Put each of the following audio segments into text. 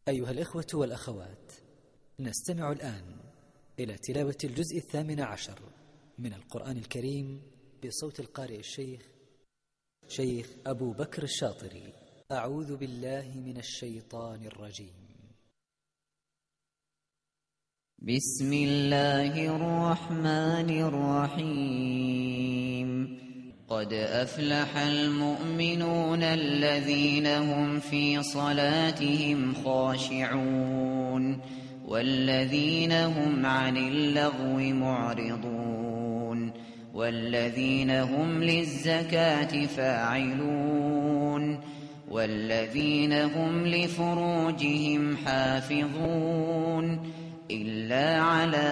أيها الإخوة والأخوات، نستمع الآن إلى تلاوة الجزء 18 من القرآن الكريم بصوت القارئ شيخ أبو بكر الشاطري. أعوذ بالله من الشيطان الرجيم. بسم الله الرحمن الرحيم. قد أفلح المؤمنون الذين هم في صلاتهم خاشعون والذين هم عن اللغو معرضون والذين هم للزكاة فاعلون والذين هم لفروجهم حافظون إلا على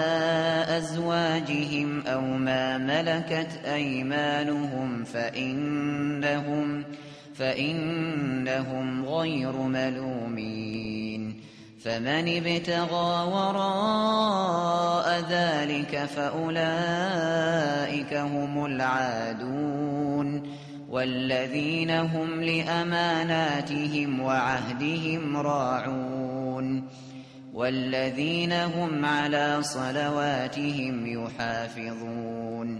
أزواجهم أو ما ملكت أيمانهم فإنهم غير ملومين. فمن ابتغى وراء ذلك فأولئك هم العادون والذين هم لأماناتهم وعهدهم راعون والذين هم على صلواتهم يحافظون.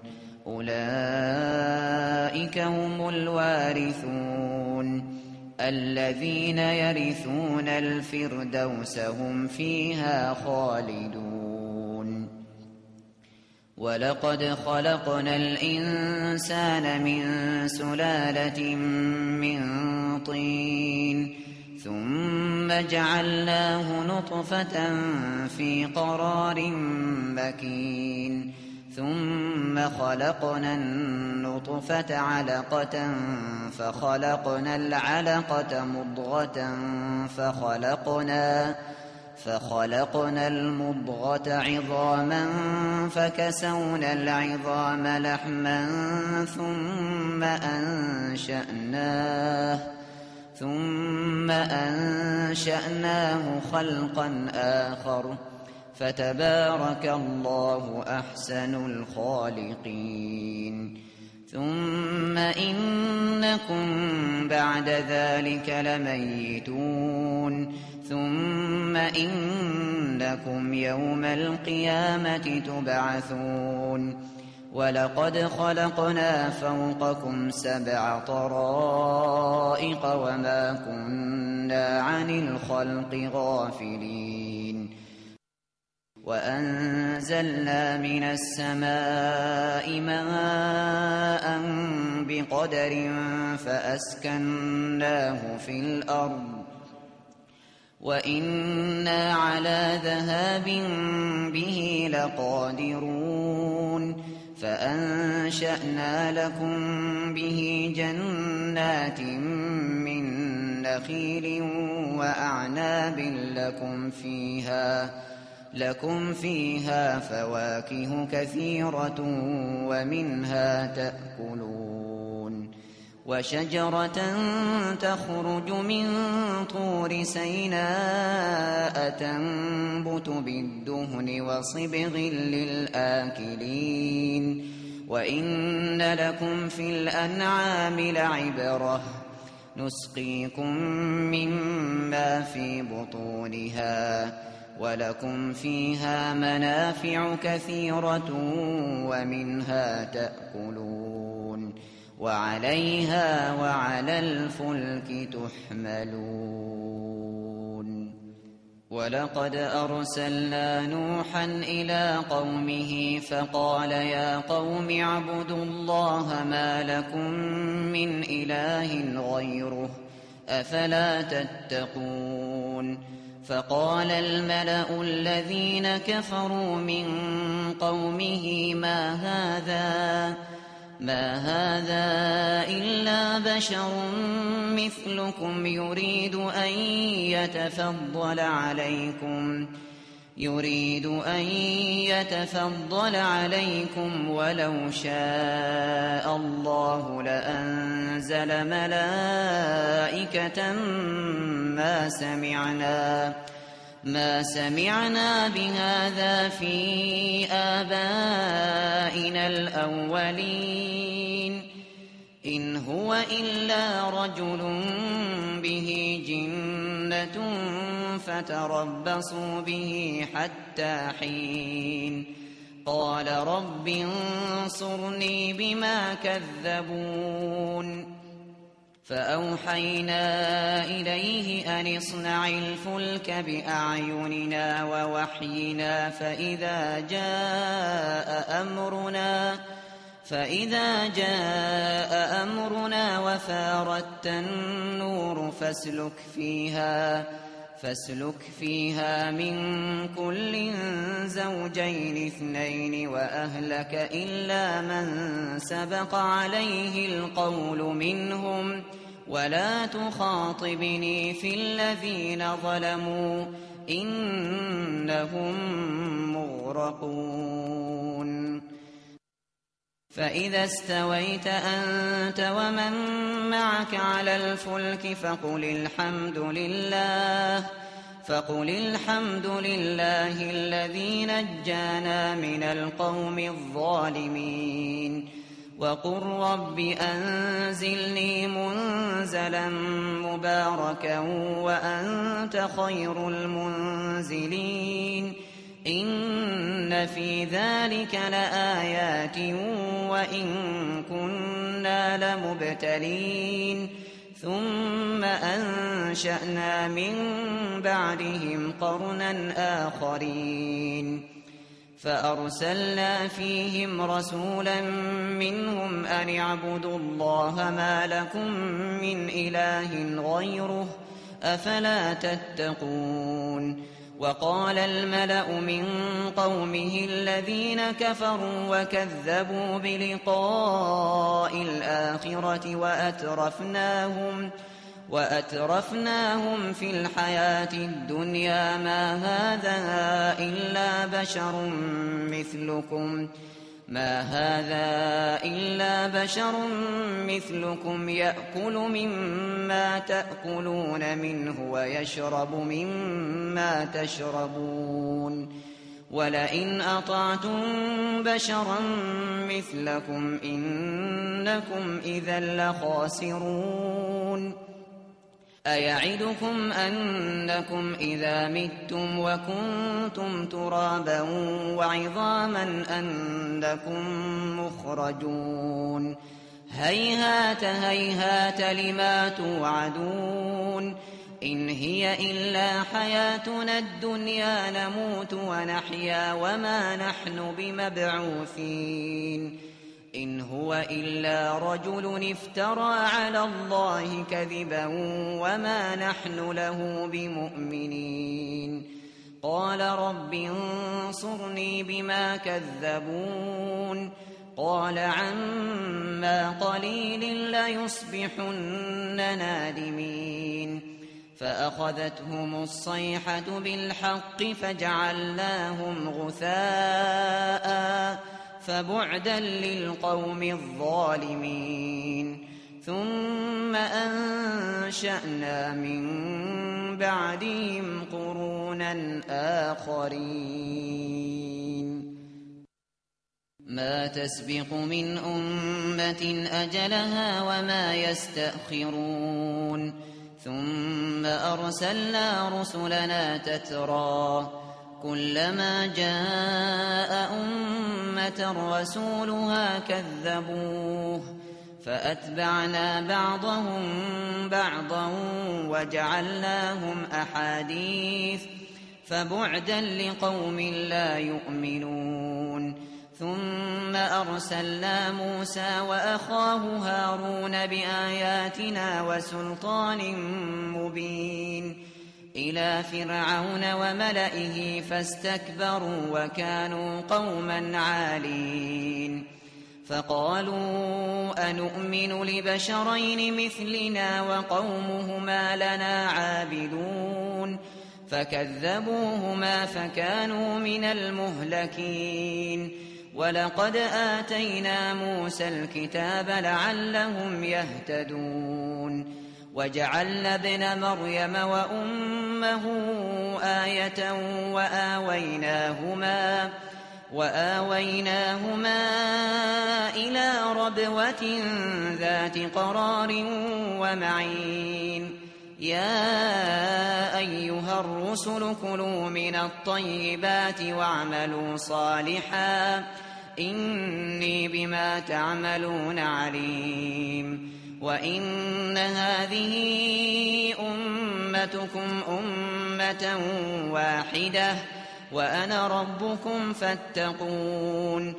أولئك هم الوارثون الذين يرثون الفردوس هم فيها خالدون. ولقد خلقنا الإنسان من سلالة من طين ثم جعلناه نطفة في قرار مكين ثم خلقنا النطفة علقة فخلقنا العلقة مضغة فخلقنا المضغة عظاما فكسونا العظام لحما ثم أنشأناه خلقا آخر فتبارك الله أحسن الخالقين. ثم إنكم بعد ذلك لميتون ثم إنكم يوم القيامة تبعثون. ولقد خلقنا فوقكم 7 طرائق وما كنا عن الخلق غافلين. وأنزلنا من السماء ماء بقدر فأسكناه في الأرض وإنا على ذهاب به لقادرون. فأنشأنا لكم به جنات من نخيل وأعناب لكم فيها فواكه كثيرة ومنها تأكلون. وشجرة تخرج من طور سيناء تنبت بالدهن وصبغ للآكلين. وإن لكم في الأنعام لعبرة نسقيكم مما في بطونها ولكم فيها منافع كثيرة ومنها تأكلون وعليها وعلى الفلك تحملون. ولقد أرسلنا نوحا إلى قومه فقال يا قوم اعبدوا الله ما لكم من إله غيره أفلا تتقون. فقال الملأ الذين كفروا من قومه ما هذا إلا بشر مثلكم يريد أن يتفضل عليكم ولو شاء الله لأنزل ملائكة ما سمعنا بهذا في آبائنا الأولين إن هو إلا رجل به جنة حجة فتربصوا به حتى حين قال رب انصرني بما كذبون فأوحينا إليه أن اصنع الفلك بأعيننا ووحينا فإذا جاء أمرنا وفارت النور فاسلك فيها من كل زوجين اثنين وأهلك إلا من سبق عليه القول منهم ولا تخاطبني في الذين ظلموا إنهم مغرقون فإذا استويت أنت ومن معك على الفلك فقل الحمد لله الذي نجانا من القوم الظالمين وقل رب أنزلني منزلا مباركا وأنت خير المنزلين إن في ذلك لآيات وإن كنا لمبتلين ثم أنشأنا من بعدهم قرنا آخرين فأرسلنا فيهم رسولا منهم أن اعبدوا الله ما لكم من إله غيره أفلا تتقون وقال الملأ من قومه الذين كفروا وكذبوا بلقاء الآخرة وأترفناهم في الحياة الدنيا ما هذا إلا بشر مثلكم يأكل مما تأكلون منه ويشرب مما تشربون ولئن أطعتم بشرا مثلكم إنكم إذا لخاسرون أيعدكم أنكم إذا متم وكنتم ترابا وعظاما أنكم مخرجون هيهات هيهات لما توعدون إن هي إلا حياتنا الدنيا نموت ونحيا وما نحن بمبعوثين إن هو إلا رجل افترى على الله كذبا وما نحن له بمؤمنين قال رب انصرني بما كذبون قال عما قليل ليصبحن نادمين فأخذتهم الصيحة بالحق فجعلناهم غثاء فبعدا للقوم الظالمين ثم أنشأنا من بعدهم قرونا آخرين ما تسبق من أمة أجلها وما يستأخرون ثم أرسلنا رسلنا تترى كلما جاء أمة رسولها كذبوه فأتبعنا بعضهم بعضا وجعلناهم أحاديث فبعدا لقوم لا يؤمنون ثم أرسلنا موسى وأخاه هارون بآياتنا وسلطان مبين إلى فرعون وملئه فاستكبروا وكانوا قوما عالين فقالوا أنؤمن لبشرين مثلنا وقومهما لنا عابدون فكذبوهما فكانوا من المهلكين ولقد آتينا موسى الكتاب لعلهم يهتدون وجعلنا ابن مريم وأمه آية وآويناهما إلى ربوة ذات قرار ومعين يا أيها الرسل كلوا من الطيبات واعملوا صالحا إني بما تعملون عليم وإن هذه أمتكم أمة واحدة وأنا ربكم فاتقون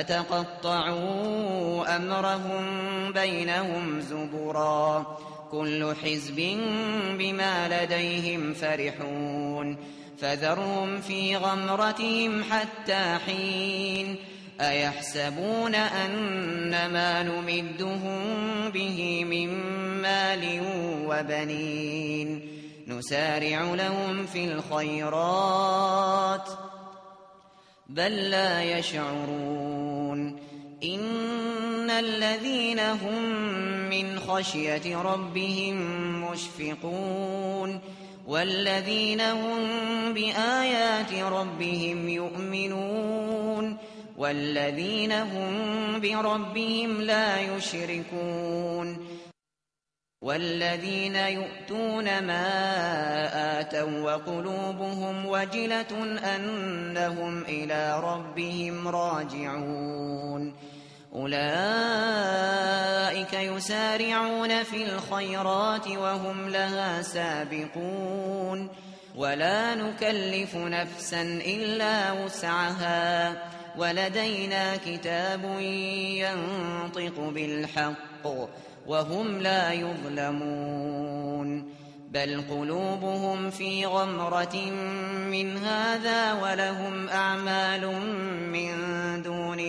فتقطعوا أمرهم بينهم زبرا كل حزب بما لديهم فرحون فذرهم في غمرتهم حتى حين أيحسبون أنما نمدهم به من مال وبنين نسارع لهم في الخيرات بل لا يشعرون إن الذين هم من خشية ربهم مشفقون والذين هم بآيات ربهم يؤمنون والذين هم بربهم لا يشركون والذين يؤتون ما آتوا وقلوبهم وجلة أنهم إلى ربهم راجعون أولئك يسارعون في الخيرات وهم لها سابقون ولا نكلف نفسا إلا وسعها ولدينا كتاب ينطق بالحق وهم لا يظلمون بل قلوبهم في غمرة من هذا ولهم أعمال من دون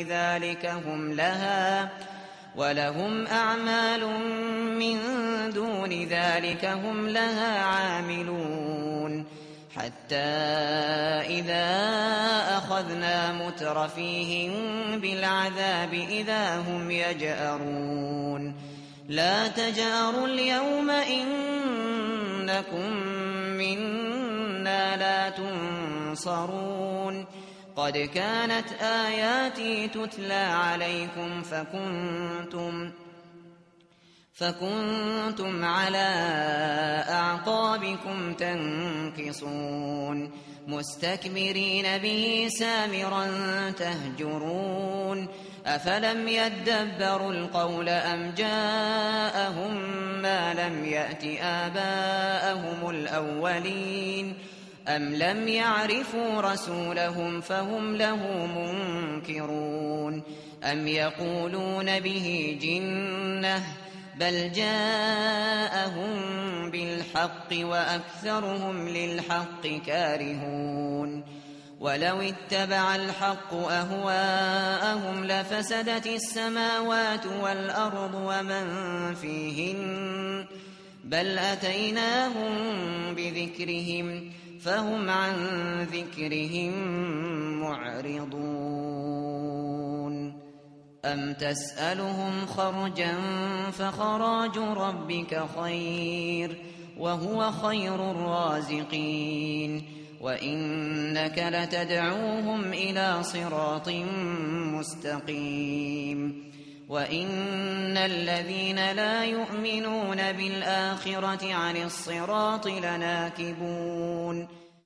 ذلك هم لها عاملون حتى إذا أخذنا مترفيهم بالعذاب إذا هم يجأرون لا تجأروا اليوم إنكم منا لا تنصرون قد كانت آياتي تتلى عليكم فكنتم على أعقابكم تنكصون مستكبرين به سامرا تهجرون أفلم يدبروا القول أم جاءهم ما لم يأت آباءهم الأولين أم لم يعرفوا رسولهم فهم له منكرون أم يقولون به جنة بل جاءهم بالحق وأكثرهم للحق كارهون ولو اتبع الحق أهواءهم لفسدت السماوات والأرض ومن فيهن بل أتيناهم بذكرهم فهم عن ذكرهم معرضون أم تسألهم خرجا فخراج ربك خير وهو خير الرازقين وإنك لتدعوهم إلى صراط مستقيم وإن الذين لا يؤمنون بالآخرة عن الصراط لناكبون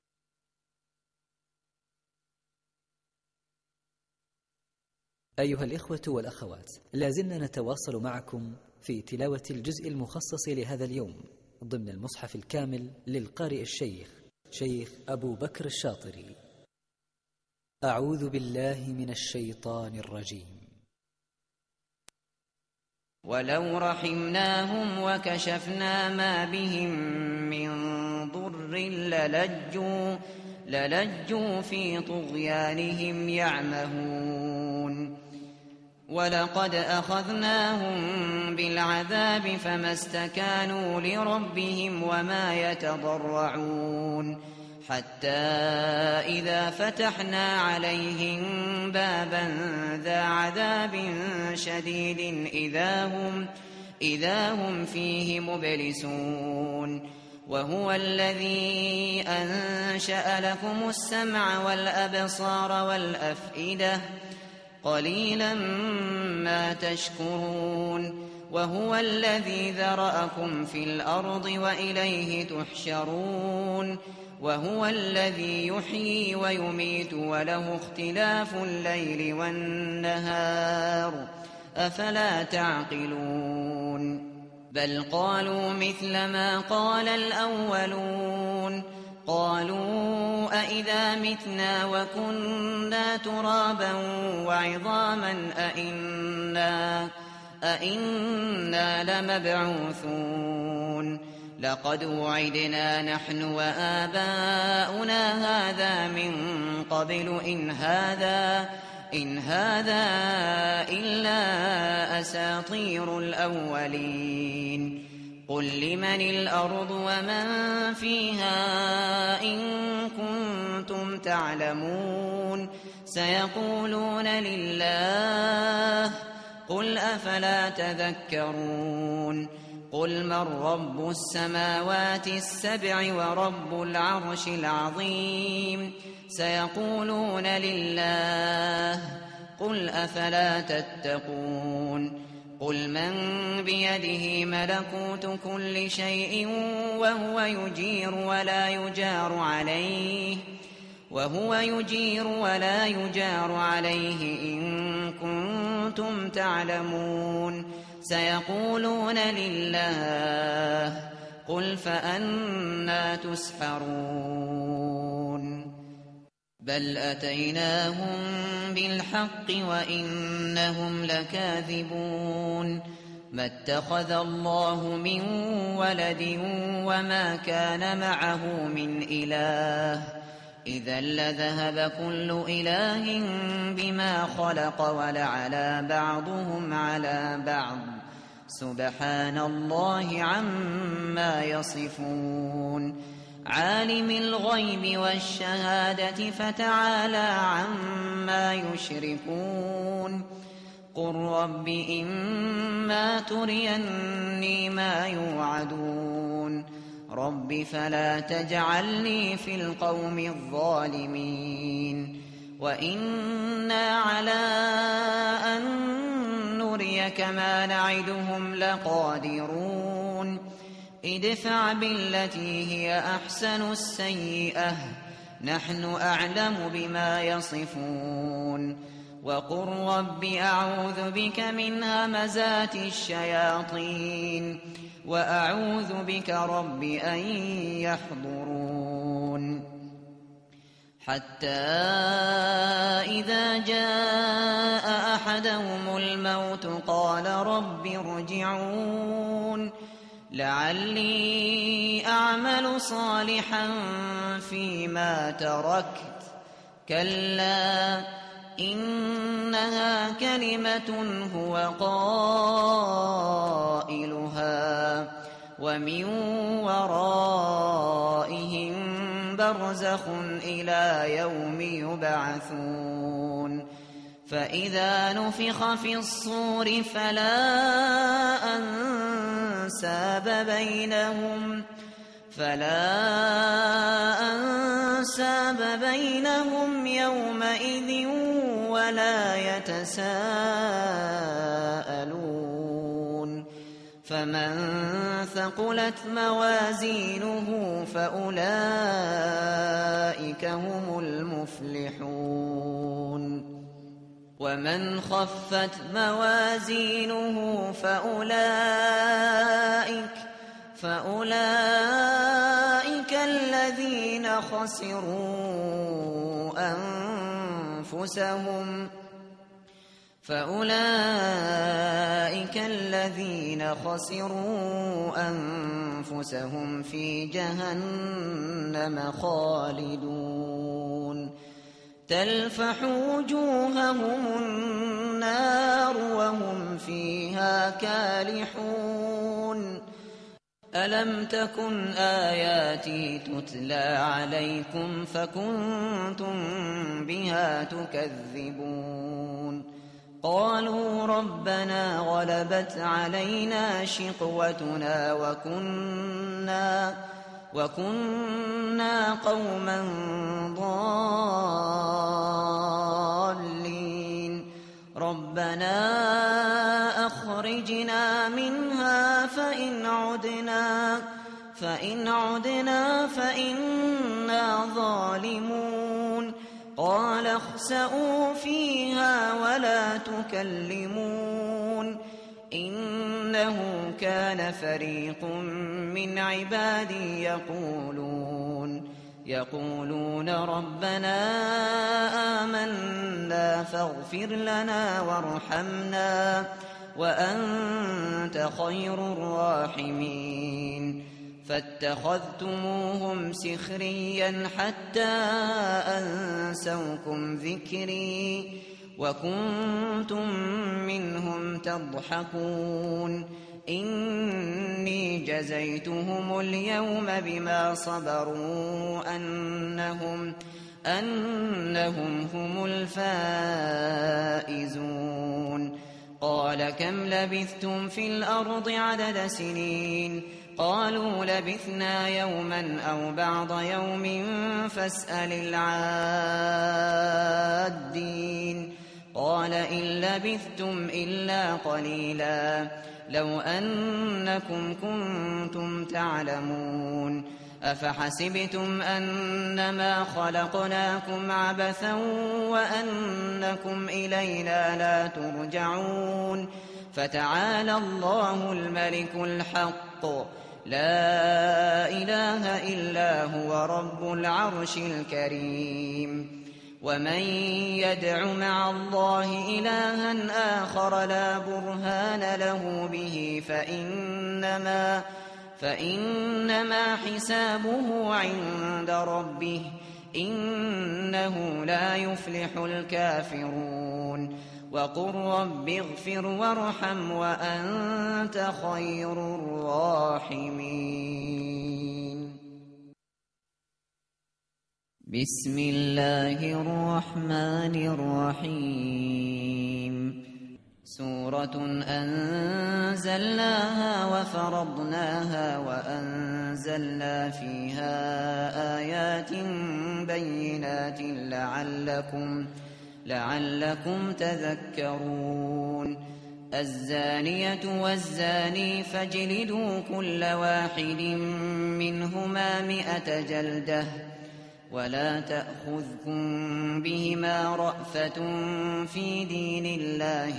أيها الإخوة والأخوات، لازلنا نتواصل معكم في تلاوة الجزء المخصص لهذا اليوم ضمن المصحف الكامل للقارئ الشيخ أبو بكر الشاطري. أعوذ بالله من الشيطان الرجيم. ولو رحمناهم وكشفنا ما بهم من ضر للجوا في طغيانهم يعمهون ولقد أخذناهم بالعذاب فما استكانوا لربهم وما يتضرعون حتى إذا فتحنا عليهم بابا ذا عذاب شديد إذا هم فيه مبلسون وهو الذي أنشأ لكم السمع والأبصار والأفئدة قليلا ما تشكرون وهو الذي ذرأكم في الأرض وإليه تحشرون وهو الذي يحيي ويميت وله اختلاف الليل والنهار أفلا تعقلون بل قالوا مثل ما قال الأولون قالوا أإذا متنا وكنا ترابا وعظاما أإنا لمبعوثون لقد وعدنا نحن وآباؤنا هذا من قبل إن هذا إلا أساطير الأولين قل لمن الأرض ومن فيها إن كنتم تعلمون سيقولون لله قل أفلا تذكرون قل من رب السماوات السبع ورب العرش العظيم سيقولون لله قل أفلا تتقون قل من بيده ملكوت كل شيء وهو يجير ولا يجار عليه إن كنتم تعلمون سيقولون لله قل فأنى تسحرون بل أتيناهم بالحق وإنهم لكاذبون ما اتخذ الله من ولد وما كان معه من إله إذا لذهب كل إله بما خلق ولعلى بعضهم على بعض سبحان الله عما يصفون عالم الغيب والشهادة فتعالى عما يشركون قل رب إما تريني ما يوعدون رب فلا تجعلني في القوم الظالمين وإنا على أن نريك ما نعدهم لقادرون ادفع بالتي هي أحسن السيئة نحن أعلم بما يصفون وقل رب أعوذ بك من همزات الشياطين وأعوذ بك رب أن يحضرون حتى إذا جاء أحدهم الموت قال رب ارجعون لعلي أعمل صالحا فيما تركت كلا إنها كلمة هو قائلها ومن ورائهم برزخ إلى يوم يبعثون فإذا نفخ في الصور فلا أنساب بينهم يومئذ ولا يتساءلون فمن ثقلت موازينه فأولئك هم المفلحون ومن خفت موازينه فأولئك الذين خسروا أنفسهم في جهنم خالدون تلفح وجوههم النار وهم فيها كالحون ألم تكن آياتي تتلى عليكم فكنتم بها تكذبون قالوا ربنا غلبت علينا شقوتنا وكنا قوما ضالين ربنا أخرجنا من فإن عدنا فإنا ظالمون قال اخسئوا فيها ولا تكلمون إنه كان فريق من عبادي يقولون ربنا آمنا فاغفر لنا وارحمنا وأنت خير الراحمين فاتخذتموهم سخريا حتى أنسوكم ذكري وكنتم منهم تضحكون إني جزيتهم اليوم بما صبروا أنهم هم الفائزون قال كم لبثتم في الأرض عدد سنين قالوا لبثنا يوما أو بعض يوم فاسأل العادين قال إن لبثتم إلا قليلا لو أنكم كنتم تعلمون أفحسبتم أنما خلقناكم عبثا وأنكم إلينا لا ترجعون فتعالى الله الملك الحق لا إله إلا هو رب العرش الكريم ومن يدع مع الله إلها آخر لا برهان له به فإنما حسابه عند ربه إنه لا يفلح الكافرون وقل رب اغفر وارحم وأنت خير الراحمين بسم الله الرحمن الرحيم سورة أنزلناها وفرضناها وأنزلنا فيها آيات بينات لعلكم تذكرون الزانية والزاني فاجلدوا كل واحد منهما 100 جلدة ولا تأخذكم بهما رأفة في دين الله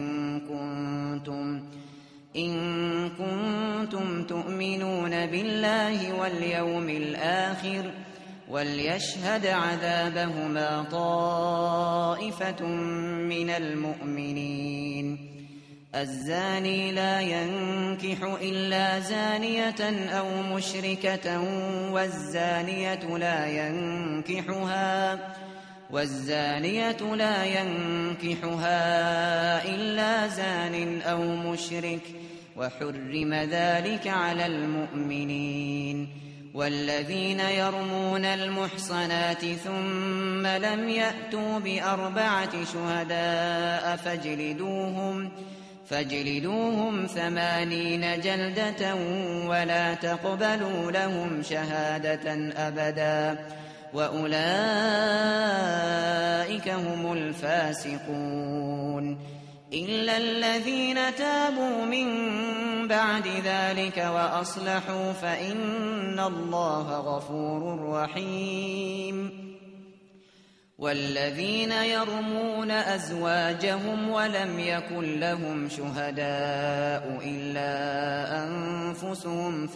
إن كنتم تؤمنون بالله واليوم الآخر وليشهد عذابهما طائفة من المؤمنين الزاني لا ينكح إلا زانية أو مشركة والزانية لا ينكحها إلا زان أو مشرك وحرم ذلك على المؤمنين والذين يرمون المحصنات ثم لم يأتوا ب4 شهداء فاجلدوهم 80 جلدة ولا تقبلوا لهم شهادة أبدا وأولئك هم الفاسقون إلا الذين تابوا من بعد ذلك وأصلحوا فإن الله غفور رحيم والذين يرمون أزواجهم ولم يكن لهم شهداء إلا أنفسهم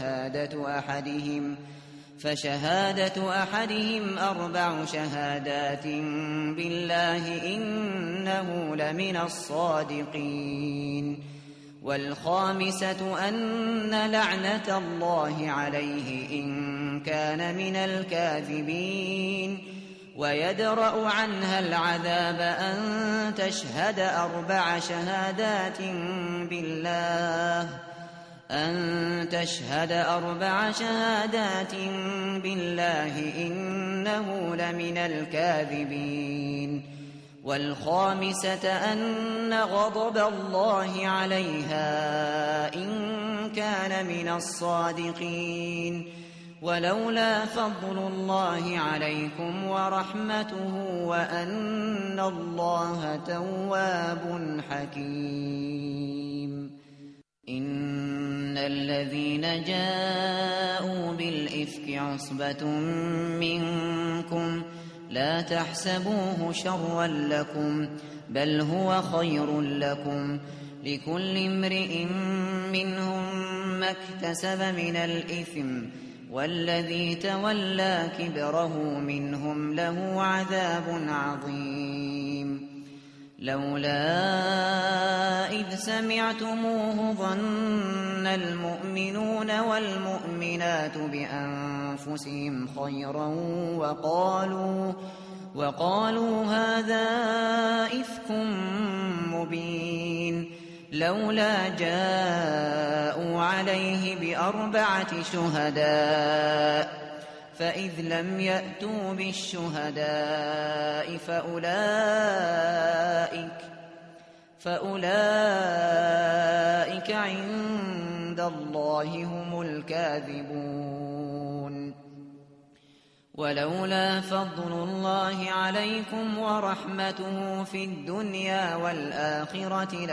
فشهادة أحدهم 4 شهادات بالله إنه لمن الصادقين والخامسة أن لعنة الله عليه إن كان من الكاذبين ويدرأ عنها العذاب أن تشهد 4 شهادات بالله إنه لمن الكاذبين والخامسة أن غضب الله عليها إن كان من الصادقين ولولا فضل الله عليكم ورحمته وأن الله تواب حكيم إن الذين جاءوا بالإفك عصبة منكم لا تحسبوه شرا لكم بل هو خير لكم لكل امرئ منهم ما اكتسب من الإثم والذي تولى كبره منهم له عذاب عظيم لولا إذ سمعتموه ظن المؤمنون والمؤمنات بأنفسهم خيرا وقالوا هذا إفك مبين لولا جاءوا عليه بأربعة شهداء فإذ لم يأتوا بالشهداء فأولئك عند الله هم الكاذبون ولولا فضل الله عليكم ورحمته في الدنيا والآخرة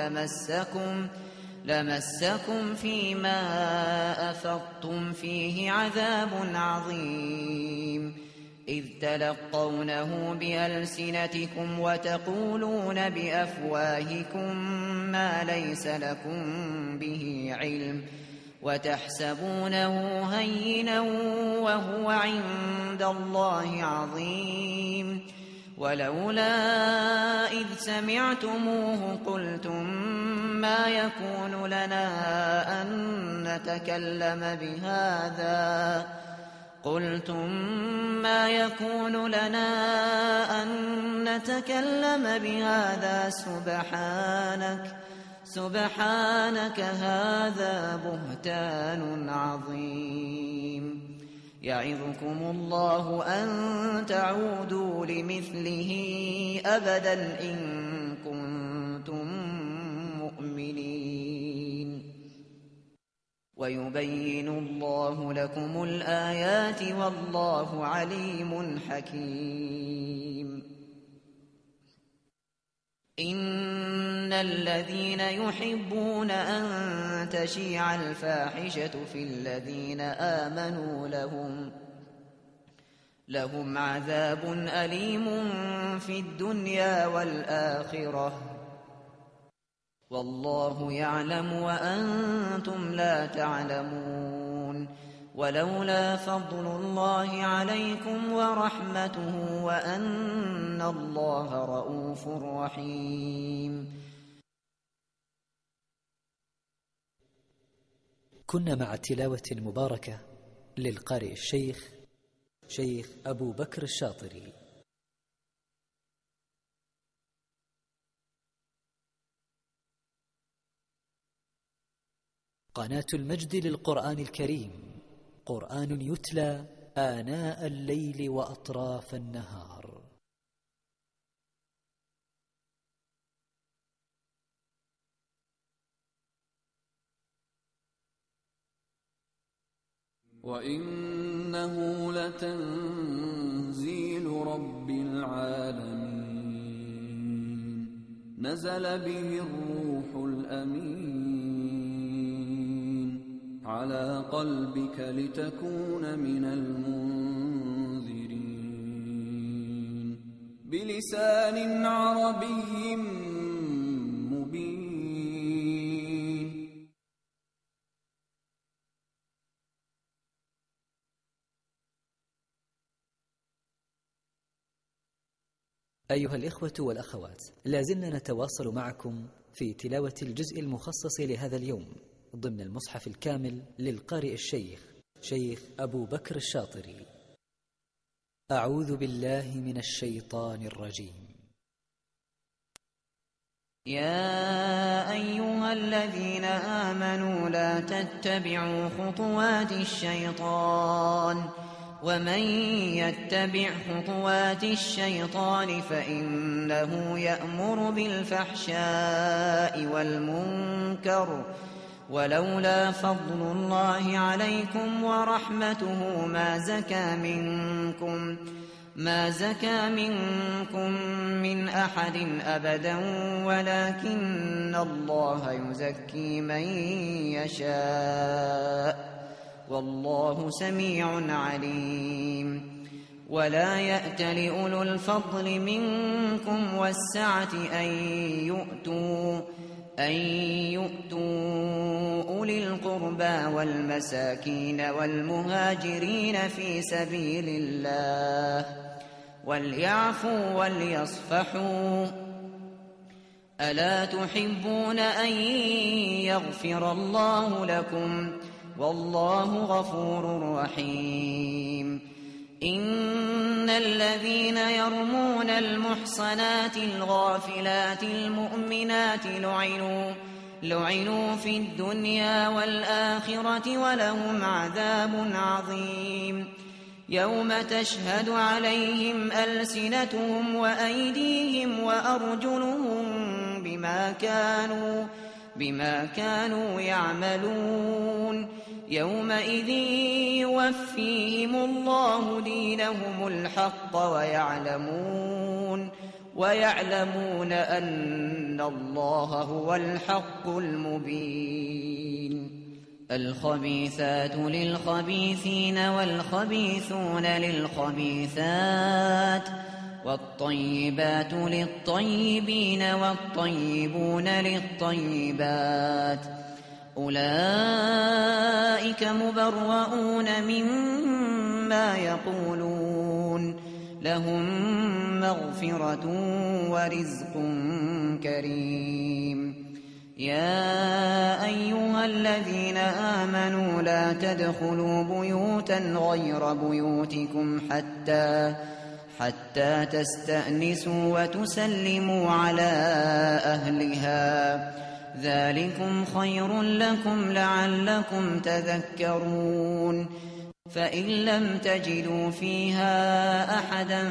لمسكم فيما أفضتم فيه عذاب عظيم إذ تلقونه بألسنتكم وتقولون بأفواهكم ما ليس لكم به علم وتحسبونه هينا وهو عند الله عظيم ولولا إذ سمعتموه قلتم ما يكون لنا أن نتكلم بهذا سبحانك هذا بهتان عظيم يعظكم الله أن تعودوا لمثله أبدا إن كنتم مؤمنين ويبين الله لكم الآيات والله عليم حكيم إن الذين يحبون أن تشيع الفاحشة في الذين آمنوا لهم عذاب أليم في الدنيا والآخرة والله يعلم وأنتم لا تعلمون ولولا فضل الله عليكم ورحمته وأن الله رؤوف رحيم. كنا مع التلاوة المباركة للقارئ الشيخ أبو بكر الشاطري. قناة المجد للقرآن الكريم، قرآن يتلى آناء الليل وأطراف النهار. وإنه لتنزيل رب العالمين نزل به الروح الأمين على قلبك لتكون من المنذرين بلسان عربي مبين. أيها الإخوة والأخوات، لازلنا نتواصل معكم في تلاوة الجزء المخصص لهذا اليوم ضمن المصحف الكامل للقارئ الشيخ أبو بكر الشاطري. أعوذ بالله من الشيطان الرجيم. يا أيها الذين آمنوا لا تتبعوا خطوات الشيطان ومن يتبع خطوات الشيطان فإنه يأمر بالفحشاء والمنكر ولولا فضل الله عليكم ورحمته ما ما زكى منكم من أحد أبدا ولكن الله يزكي من يشاء والله سميع عليم ولا يأت لأولو الفضل منكم والسعة أن يؤتوا أولي القربى والمساكين والمهاجرين في سبيل الله وليعفوا وليصفحوا ألا تحبون أن يغفر الله لكم والله غفور رحيم إن الذين يرمون المحصنات الغافلات المؤمنات لعنوا في الدنيا والآخرة ولهم عذاب عظيم يوم تشهد عليهم ألسنتهم وأيديهم وأرجلهم بما كانوا يعملون يومئذ يوفيهم الله دينهم الحق ويعلمون أن الله هو الحق المبين الخبيثات للخبيثين والخبيثون للخبيثات والطيبات للطيبين والطيبون للطيبات أولئك مبرؤون مما يقولون لهم مغفرة ورزق كريم يا أيها الذين آمنوا لا تدخلوا بيوتا غير بيوتكم حتى تستأنسوا وتسلموا على أهلها ذلكم خير لكم لعلكم تذكرون فإن لم تجدوا فيها أحدا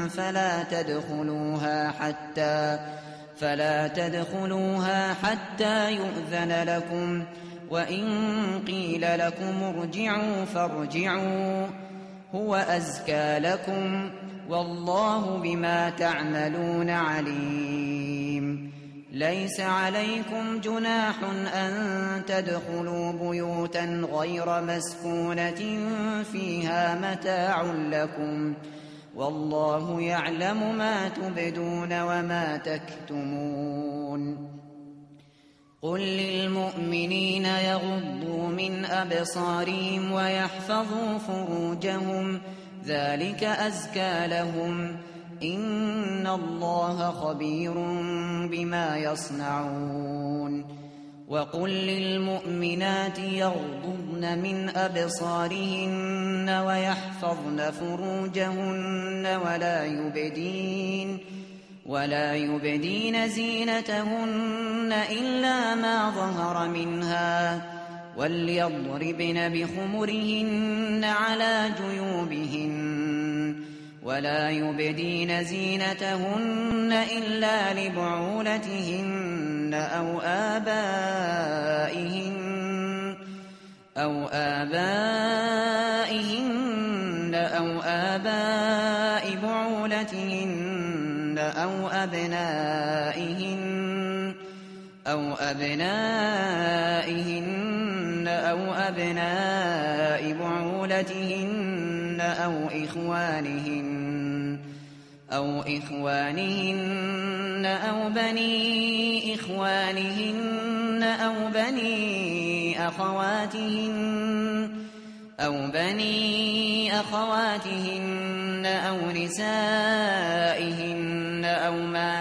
فلا تدخلوها حتى يؤذن لكم وإن قيل لكم ارجعوا فارجعوا هو أزكى لكم والله بما تعملون عليم ليس عليكم جناح أن تدخلوا بيوتا غير مسكونة فيها متاع لكم والله يعلم ما تبدون وما تكتمون قل للمؤمنين يغضوا من أبصارهم ويحفظوا فروجهم ذلك أزكى لهم إن الله خبير بما يصنعون وقل للمؤمنات يغضضن من أبصارهن ويحفظن فروجهن ولا يبدين زينتهن إلا ما ظهر منها وليضربن بخمرهن على جيوبهن ولا يبدين زينتهن إلا لبعولتهن أو آباء بعولتهن أو أبناء بعولتهن أو إخوانهن أو بني إخوانهن أو بني أخواتهن أو نسائهن أو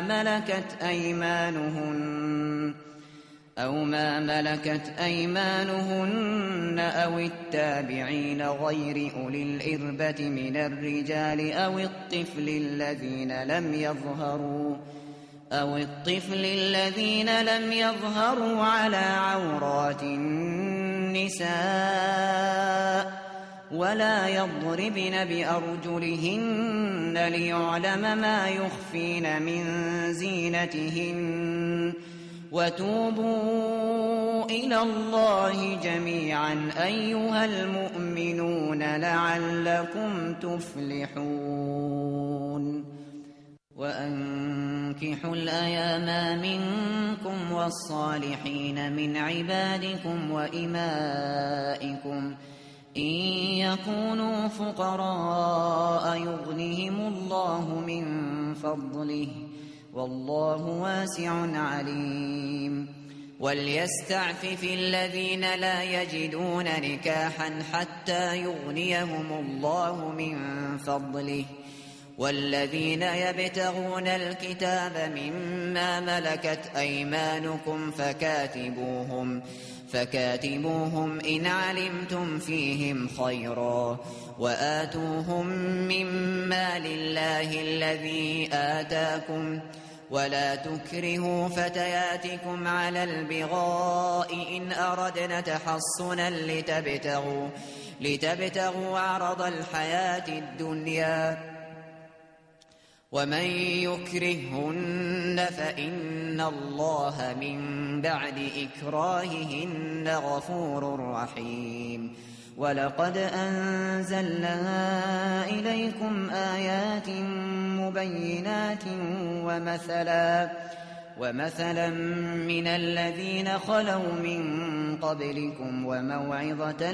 ما ملكت أيمانهن أو التابعين غير أولي الإربة من الرجال أو الطفل الذين لم يظهروا على عورات النساء ولا يضربن بأرجلهن ليعلم ما يخفين من زينتهن وتوبوا إلى الله جميعا أيها المؤمنون لعلكم تفلحون وأنكحوا الأيام منكم والصالحين من عبادكم وإمائكم إن يكونوا فقراء يغنهم الله من فضله والله واسع عليم. وليستعفف الذين لا يجدون نكاحا حتى يغنيهم الله من فضله والذين يبتغون الكتاب مما ملكت أيمانكم فكاتبوهم إن علمتم فيهم خيرا وآتوهم مما لله الذي آتاكم ولا تكرهوا فتياتكم على البغاء إن أردنا تحصنا لتبتغوا عرض الحياة الدنيا ومن يكرههن فإن الله من بعد إكراههن غفور رحيم. ولقد أنزلنا إليكم آيات مبينات ومثلا من الذين خلوا من قبلكم وموعظة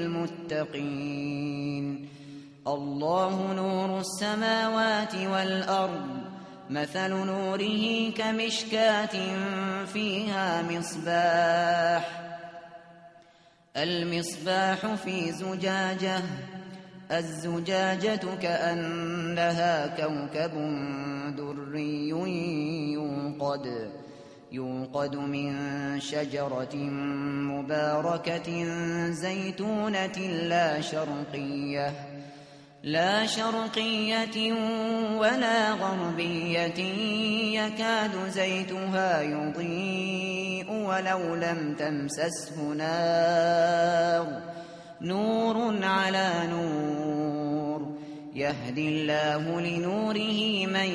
للمتقين. الله نور السماوات والأرض مثل نوره كمشكاة فيها المصباح في زجاجة الزجاجة كأنها كوكب دري يوقد من شجرة مباركة زيتونة لا شرقية ولا غربية يكاد زيتها يضيء ولو لم تمسسه نور على نور يهدي الله لنوره من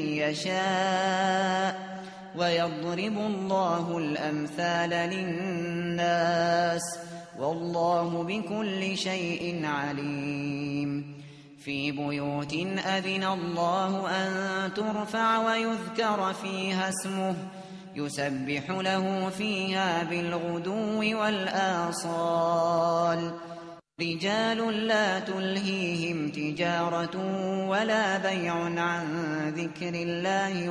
يشاء ويضرب الله الأمثال للناس والله بكل شيء عليم. في بيوت أذن الله أن ترفع ويذكر فيها اسمه يسبح له فيها بالغدو والآصال رجال لا تلهيهم تجارة ولا بيع عن ذكر الله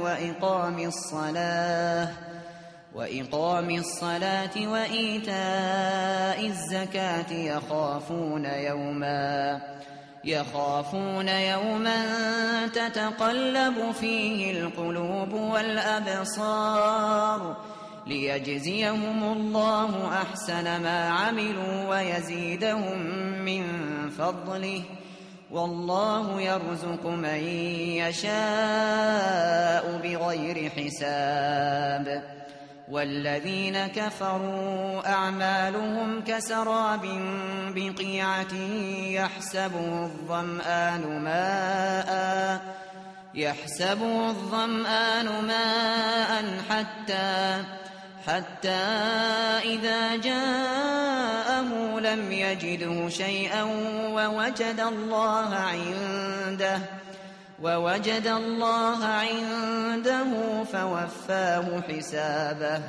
وإقام الصلاة وإيتاء الزكاة يخافون يوما تتقلب فيه القلوب والأبصار ليجزيهم الله أحسن ما عملوا ويزيدهم من فضله والله يرزق من يشاء بغير حساب. والذين كفروا أعمالهم كسراب بقيعة يحسبه الظمآن ماء حتى إذا جاءه لم يجده شيئا ووجد الله عنده فوفاه حسابه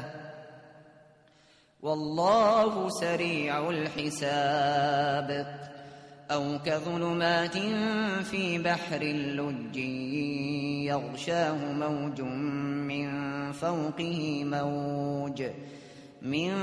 والله سريع الحساب. أو كظلمات في بحر اللج يغشاه موج من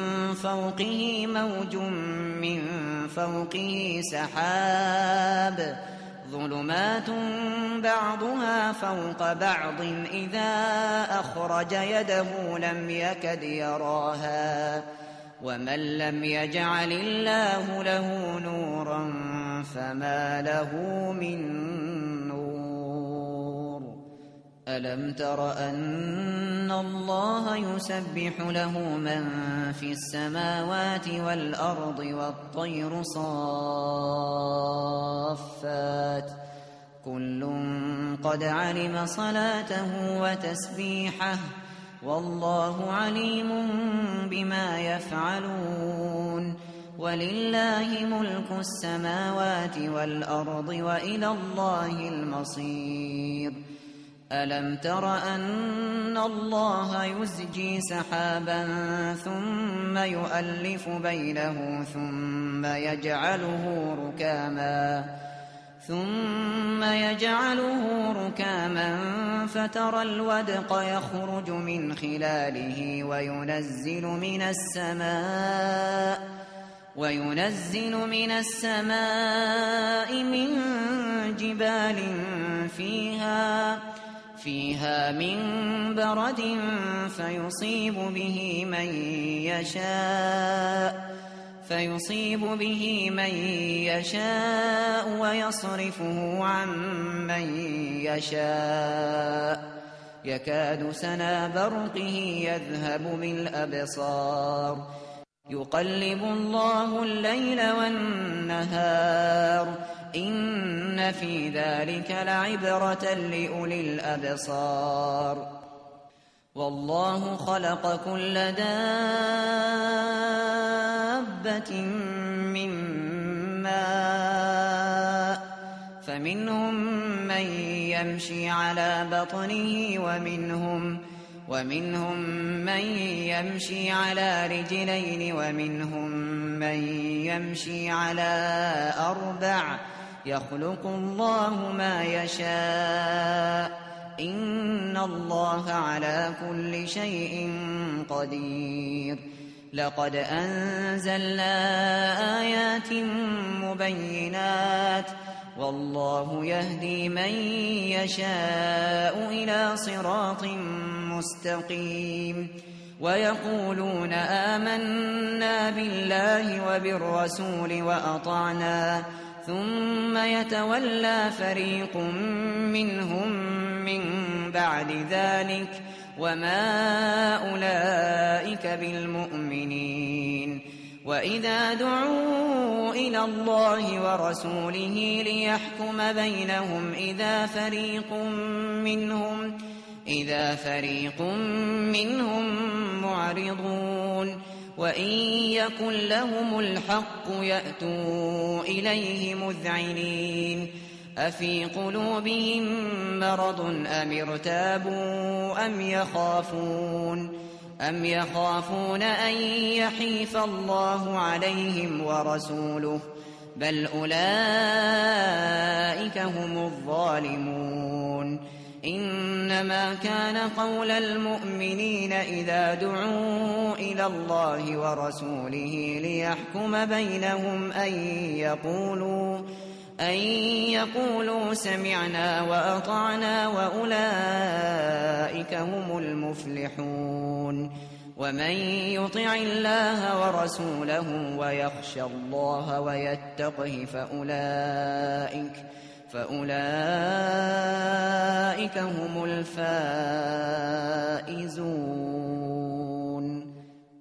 فوقه سحاب ظلمات بعضها فوق بعض إذا أخرج يده لم يكد يراها ومن لم يجعل الله له نورا فما له من نور. ألم تر أن الله يسبح له من في السماوات والأرض والطير صافات كل قد علم صلاته وتسبيحه والله عليم بما يفعلون. ولله ملك السماوات والأرض وإلى الله المصير. ألم تر أن الله يزجي سحابا ثم يؤلف بينه ثم يجعله ركاما فترى الودق يخرج من خلاله وينزل من السماء من جبال فيها من برد فيصيب به من يشاء ويصرفه عن من يشاء يكاد سنا برقه يذهب بالأبصار يقلب الله الليل والنهار إن في ذلك لعبرة لأولي الأبصار والله خلق كل دابة من ماء فمنهم من يمشي على بطنه ومنهم من يمشي على رجلين ومنهم من يمشي على أربع يخلق الله ما يشاء إن الله على كل شيء قدير لقد أنزلنا آيات مبينات والله يهدي من يشاء إلى صراط مستقيم ويقولون آمنا بالله وبالرسول وأطعنا ثم يتولى فريق منهم من بعد ذلك وما أولئك بالمؤمنين وإذا دعوا إلى الله ورسوله ليحكم بينهم إذا فريق منهم معرضون وإن يكن لهم الحق يأتوا إليه مذعنين أفي قلوبهم مرض أم ارتابوا أم يخافون أن يحيف الله عليهم ورسوله بل أولئك هم الظالمون إنما كان قول المؤمنين إذا دعوا إلى الله ورسوله ليحكم بينهم أن يقولوا سمعنا وأطعنا وأولئك هم المفلحون ومن يطع الله ورسوله ويخشى الله ويتقه فأولئك هم الفائزون.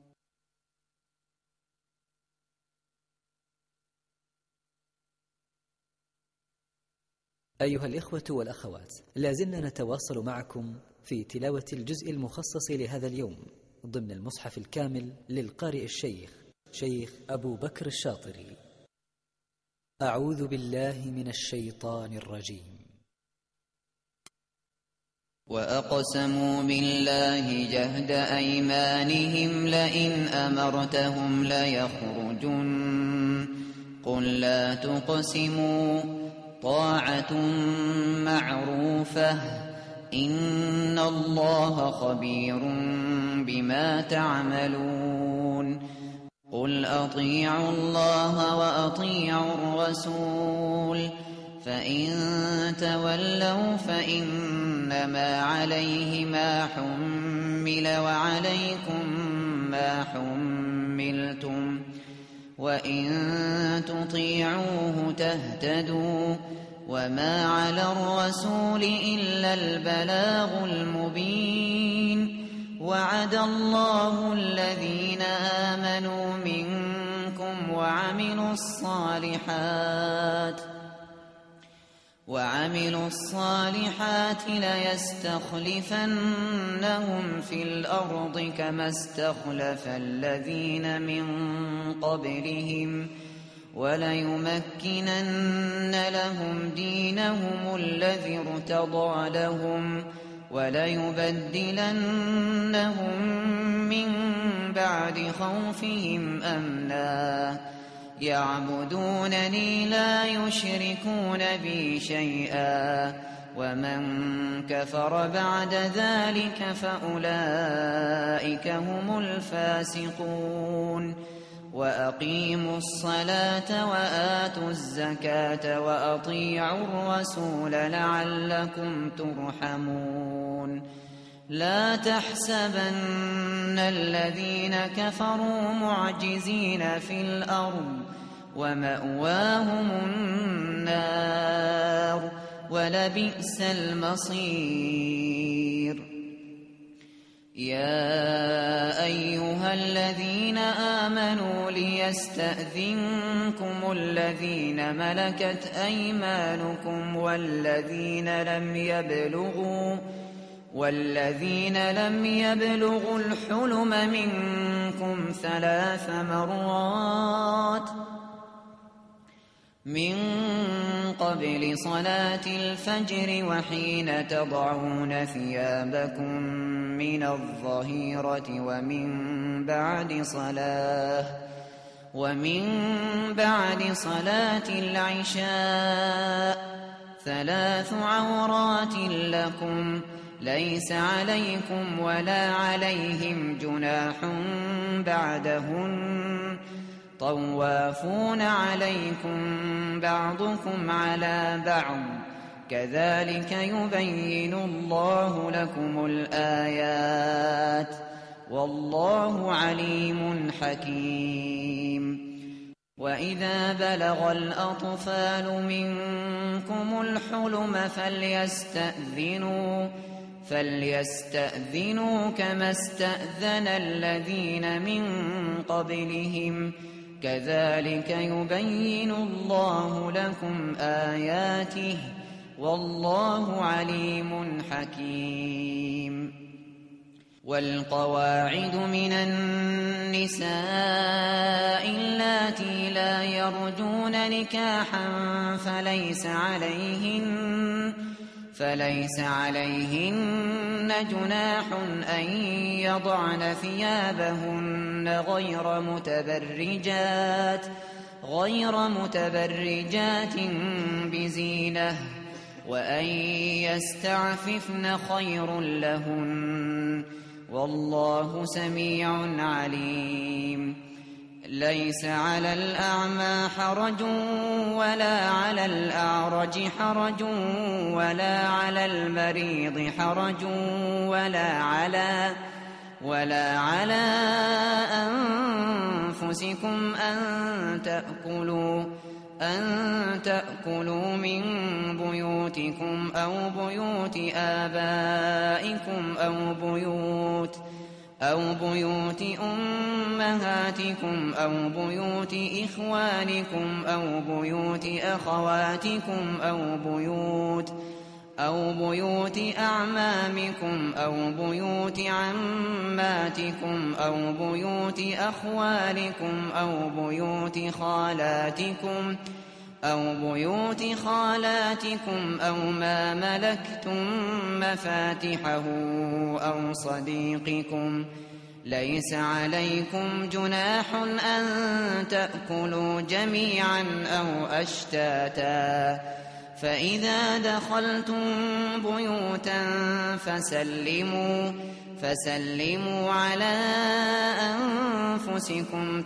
أيها الإخوة والأخوات، لازلنا نتواصل معكم في تلاوة الجزء المخصص لهذا اليوم ضمن المصحف الكامل للقارئ الشيخ أبو بكر الشاطري. أعوذ بالله من الشيطان الرجيم. وأقسموا بالله جهد أيمانهم لئن أمرتهم ليخرجن قل لا تقسموا طاعة معروفة إن الله خبير بما تعملون قل أطيعوا الله وأطيعوا الرسول فإن تولوا فإنما عليه ما حمل وعليكم ما حملتم وإن تطيعوه تهتدوا وما على الرسول إلا البلاغ المبين وعد الله الذين آمنوا منكم وعملوا الصالحات ليستخلفنهم في الأرض كما استخلف الذين من قبلهم وليمكنن لهم دينهم الذي ارتضى لهم وليبدلنهم من بعد خوفهم أمنا يعبدونني لا يشركون بي شيئا ومن كفر بعد ذلك فأولئك هم الفاسقون وأقيموا الصلاة وآتوا الزكاة وأطيعوا الرسول لعلكم ترحمون لا تحسبن الذين كفروا معجزين في الأرض ومأواهم النار ولبئس المصير يا أيها الذين آمنوا ليستأذنكم الذين ملكت أيمانكم والذين لم يبلغوا الحلم منكم 3 مرات من قبل صلاة الفجر وحين تضعون ثيابكم من الظهيرة ومن بعد صلاة العشاء 3 عورات لكم ليس عليكم ولا عليهم جناح بعدهن طوافون عليكم بعضكم على بعض كذلك يبين الله لكم الآيات والله عليم حكيم وإذا بلغ الأطفال منكم الحلم فليستأذنوا كما استأذن الذين من قبلهم كذلك يبين الله لكم آياته والله عليم حكيم والقواعد من النساء اللاتي لا يرجون نكاحا فليس عليهن جناح أن يضعن ثيابهن غير متبرجات بزينة وأن يستعففن خير لهن والله سميع عليم ليس على الأعمى حرج ولا على الأعرج حرج ولا على المريض حرج ولا على أنفسكم أن تأكلوا من بيوتكم أو بيوت آبائكم أو بيوت أمهاتكم أو بيوت إخوانكم أو بيوت أخواتكم أو بيوت أعمامكم أو بيوت عماتكم أو بيوت أخوالكم أو بيوت خالاتكم أو ما ملكتم مفاتحه أو صديقكم ليس عليكم جناح أن تأكلوا جميعا أو أشتاتا فإذا دخلتم بيوتا فسلموا على أنفسكم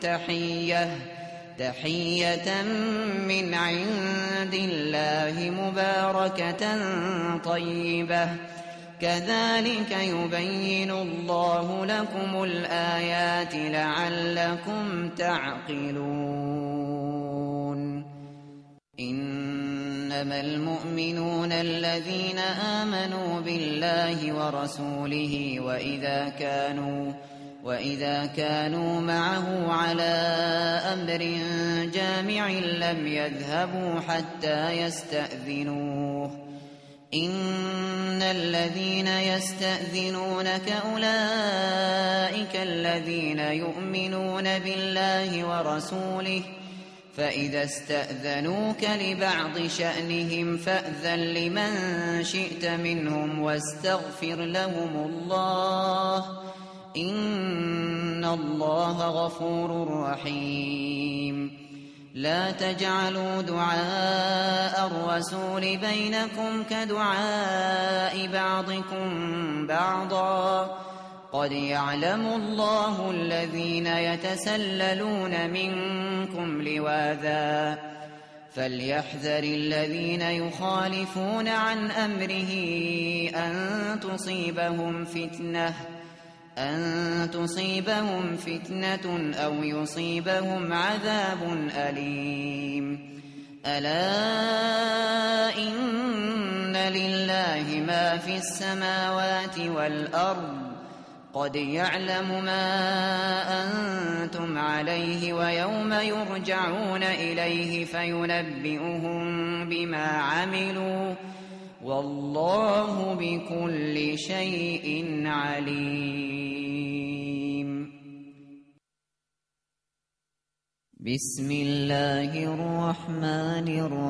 تحية من عند الله مباركة طيبة كذلك يبين الله لكم الآيات لعلكم تعقلون إنما المؤمنون الذين آمنوا بالله ورسوله وإذا كانوا معه على أمر جامع لم يذهبوا حتى يستأذنوه إن الذين يستأذنونك أولئك الذين يؤمنون بالله ورسوله فإذا استأذنوك لبعض شأنهم فأذن لمن شئت منهم واستغفر لهم الله إن الله غفور رحيم. لا تجعلوا دعاء الرسول بينكم كدعاء بعضكم بعضا قد يعلم الله الذين يتسللون منكم لواذا فليحذر الذين يخالفون عن أمره أن تصيبهم فتنة أو يصيبهم عذاب أليم. ألا إن لله ما في السماوات والأرض قد يعلم ما أنتم عليه ويوم يرجعون إليه فينبئهم بما عملوا والله بكل شيء عليم. بسم الله الرحمن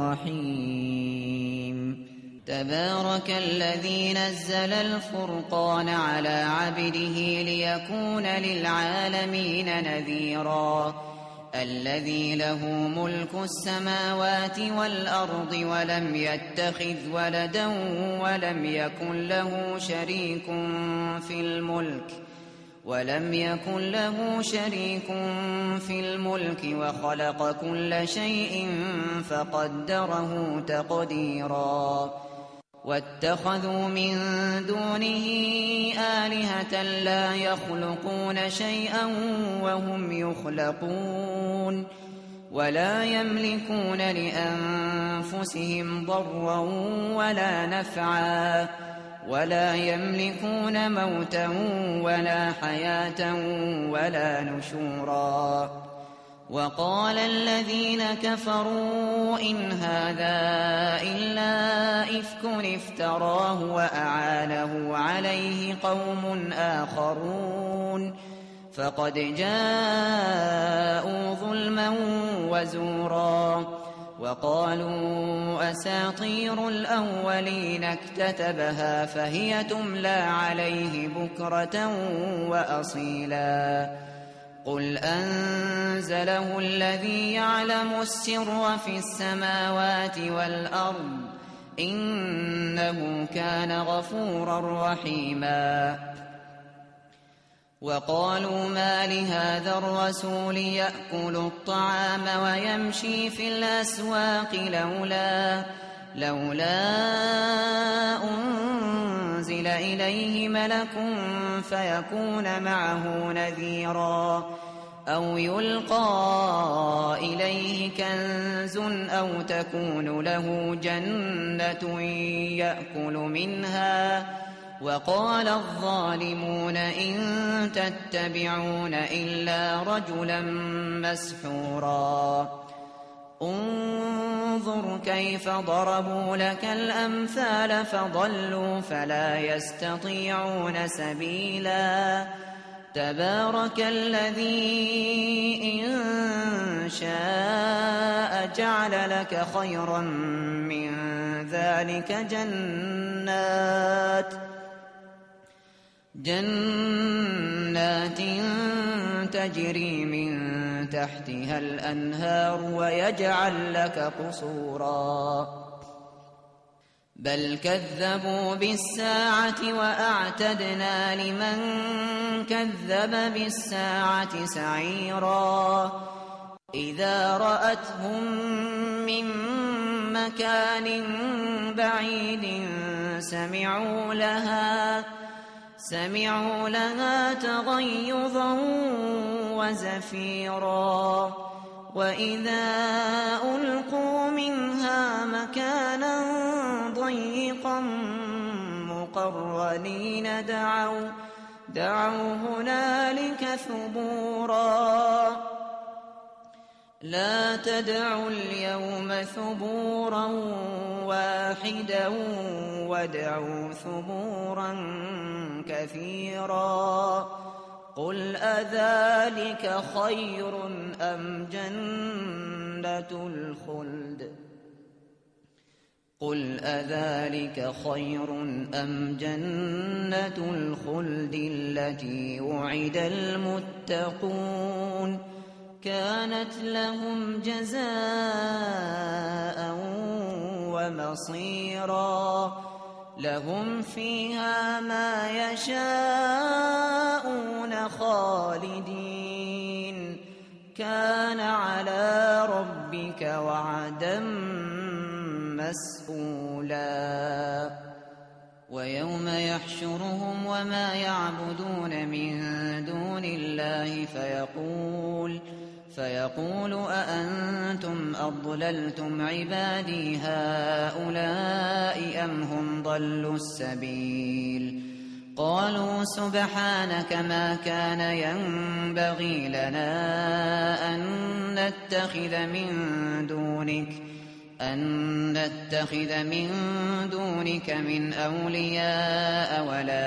الرحيم. تبارك الذي نزل الفرقان على عبده ليكون للعالمين نذيرا الذي له ملك السماوات والأرض ولم يتخذ ولدا ولم يكن له شريك في الملك وخلق كل شيء فقدره تقديرا. واتخذوا من دونه آلهة لا يخلقون شيئا وهم يخلقون ولا يملكون لأنفسهم ضرا ولا نفعا ولا يملكون موتا ولا حياة ولا نشورا. وقال الذين كفروا إن هذا إلا إفك افتراه وأعانه عليه قوم آخرون فقد جاءوا ظلما وزورا. وقالوا أساطير الأولين اكتتبها فهي تملى عليه بكرة وأصيلا. قل أنزله الذي يعلم السر في السماوات والأرض إنه كان غفورا رحيما. وقالوا ما لهذا الرسول يأكل الطعام ويمشي في الأسواق لولا أنزل إليه ملك فيكون معه نذيرا أو يلقى إليه كنز أو تكون له جنة يأكل منها. وقال الظالمون إن تتبعون إلا رجلا مسحورا. انظر كيف ضربوا لك الأمثال فضلوا فلا يستطيعون سبيلا. تبارك الذي إن شاء جعل لك خيرا من ذلك جنات تجري من تحتها الأنهار ويجعل لك قصورا. بل كذبوا بالساعة وأعتدنا لمن كذب بالساعة سعيرا. إذا رأتهم من مكان بعيد سمعوا لها تغيظا وزفيرا. وإذا ألقوا منها مكانا ضيقا مقرنين دعوا هنالك ثبورا. لا تدعوا اليوم ثبورا واحدا وادعوا ثبورا كثيرا. قل أذلك خير أم جنة جنة الخلد قل أذلك خير أم جنة الخلد التي وعد المتقون كانت لهم جزاء ومصيرا لهم فيها ما يشاءون خالدين كان على ربك وعدا مسئولا ويوم يحشرهم وما يعبدون من دون الله فيقول أأنتم أضللتم عبادي هؤلاء أم هم ضلوا السبيل قالوا سبحانك ما كان ينبغي لنا أن نتخذ من دونك من أولياء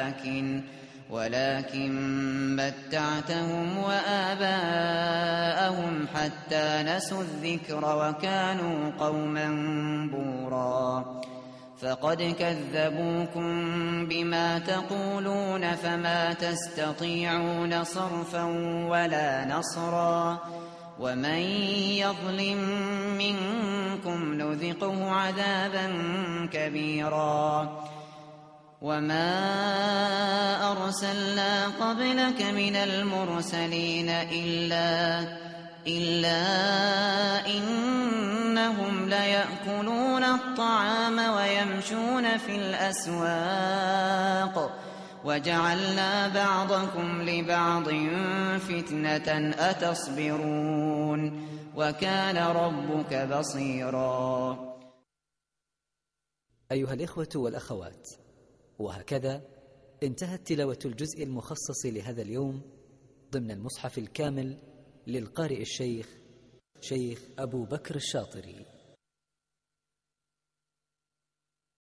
ولكن متعتهم وآباءهم حتى نسوا الذكر وكانوا قوما بورا فقد كذبوكم بما تقولون فما تستطيعون صرفا ولا نصرا ومن يظلم منكم نذقه عذابا كبيرا وما أرسلنا قبلك من المرسلين إلا إنهم ليأكلون الطعام ويمشون في الأسواق وجعلنا بعضكم لبعض فتنة أتصبرون وكان ربك بصيرا. أيها الإخوة والأخوات، وهكذا انتهت تلاوة الجزء المخصص لهذا اليوم ضمن المصحف الكامل للقارئ الشيخ أبو بكر الشاطري.